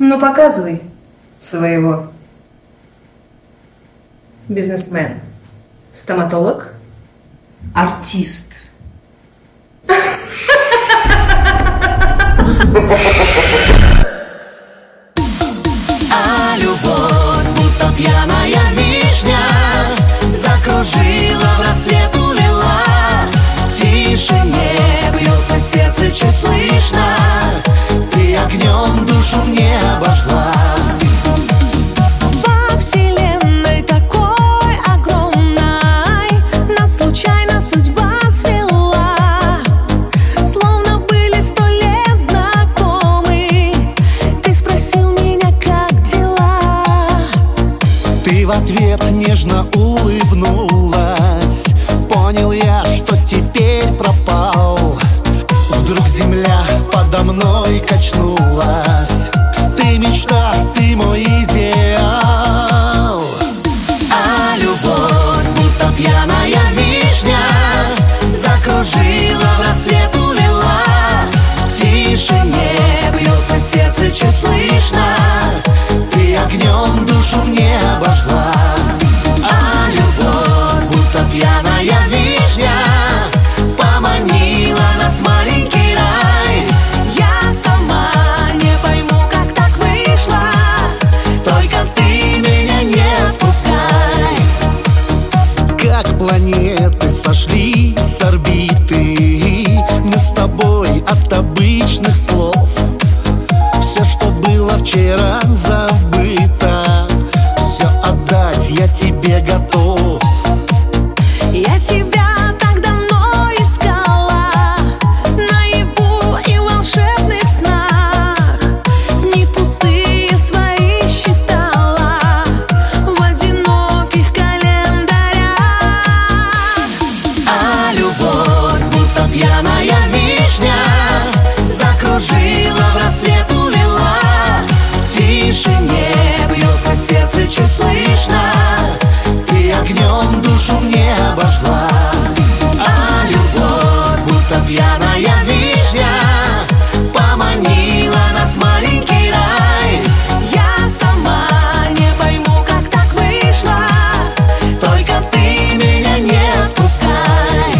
Ну, показывай своего. Бизнесмен. Стоматолог. Артист. А любовь, будто пьяная вишня, закружила, в рассвет улила. В тишине бьется сердце чуть слышно. Ты огнем душу мне обожгла. Во вселенной такой огромной нас случайно судьба свела. Словно были 100 лет знакомы. Ты спросил меня, как дела. Ты в ответ нежно улыбнулась. Понял я, что теперь пропал. Вдруг земля подо мной качнулась. Ты мечта, ты мой идеал. А любовь, будто пьяная вишня, закружила, в рассвет улила. В тишине бьется сердце чуть слышно. Ты огнем душу мне обожгла. А любовь, будто пьяная вишня, поманила нас в маленький рай. Я сама не пойму, как так вышло. Только ты меня не отпускай. Как планеты сошли с орбиты, мы с тобой от обычных слов. Все, что было вчера, забыто. Все отдать я тебе готов. Я тебя так давно искала, наяву и в волшебных снах. Не пустые свои считала в одиноких календарях. А любовь, будто пьяная вишня, закружила, в рассвет улила. В тишине бьется сердце чуть слышно. Ты огнем душу мне обожгла. А любовь, будто пьяная вишня, поманила нас в маленький рай. Я сама не пойму, как так вышло. Только ты меня не отпускай.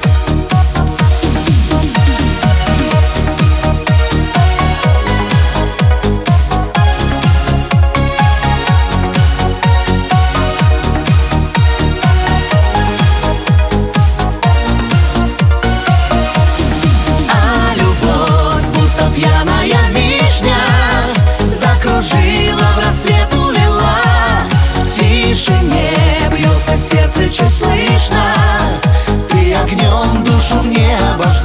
А любовь, будто пьяная вишня, закружила, в рассвет улила. В тишине бьется сердце чуть слышно. Ты огнем душу мне обожгла.